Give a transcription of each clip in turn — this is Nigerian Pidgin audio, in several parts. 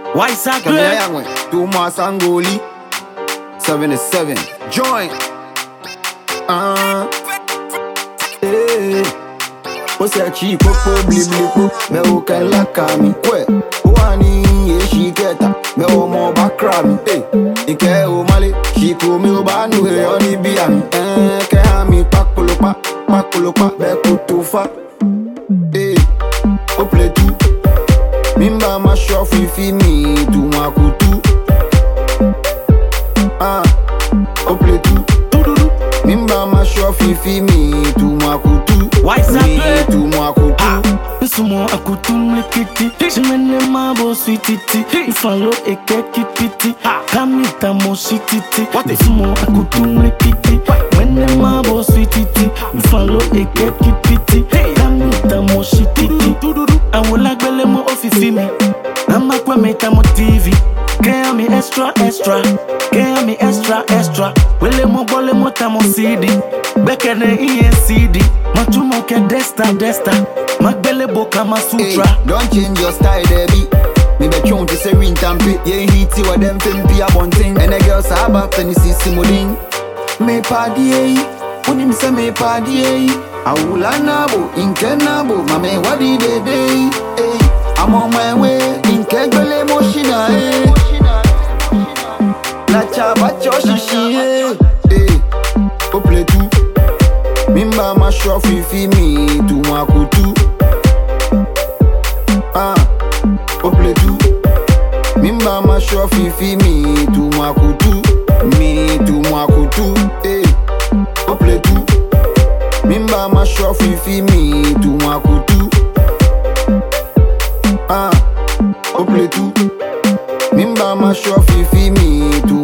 Why is that Kamea Tuma Sangoli 77 join What's that cheap popo bliblipo me o kan lakami kwe wani ye shiketa me o mo bakrami ike o male shiko me o banu e oni biami ke ami pakolopa be kutufa o play tu mimba ma shofi fi mi tu ma kutu o play tu mimba ma shofi fi mi tu ma kutu Why is that tu ma kutu Sumo akutu mekiti Chimene mabo sweetiti Ifalo eke kipiti Kamita mo shititi Sumo akutu mekiti Wene mabo sweetiti Ifalo eke kipiti Kamita mo shititi Awula gbele mo ofifi mi Nama kwe meta mo TV Kaya mi extra Kaya mi extra Wele mo bole mo tamo CD Bekene iye CD Matumo ke desta Magbele boka masutra Don't change your style, baby. Me be trying to say ring tampi. Yeah, hiti wa dem fimpi a bunting. And the girls saba penisi simulin. Me party, unim se me party. Awula nabo, inke nabo. Mame wadi de day. I'm on my way. Inke gbele moshina. La chaba choshi. O play tu. Mimba ma shofi fi mi tu ma kutu. O play tu. Mimba ma shofi fi mi tu ma kutu. O play tu. Mimba ma shofi fi mi tu ma kutu. O play tu. Mimba ma shofi fi mi tu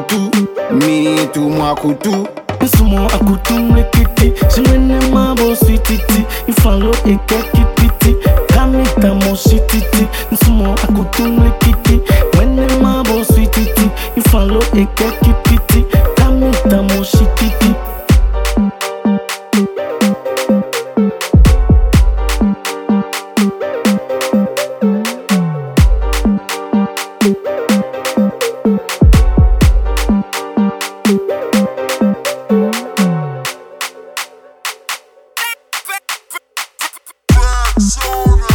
ma kutu. Sumo akutu mekiti Chimene mabo sweetiti Ifalo eke kipiti Kamita mo shititi Sumo akutu mekiti Wene mabo sweetiti Ifalo eke kipiti Kamita mo shititi Persona.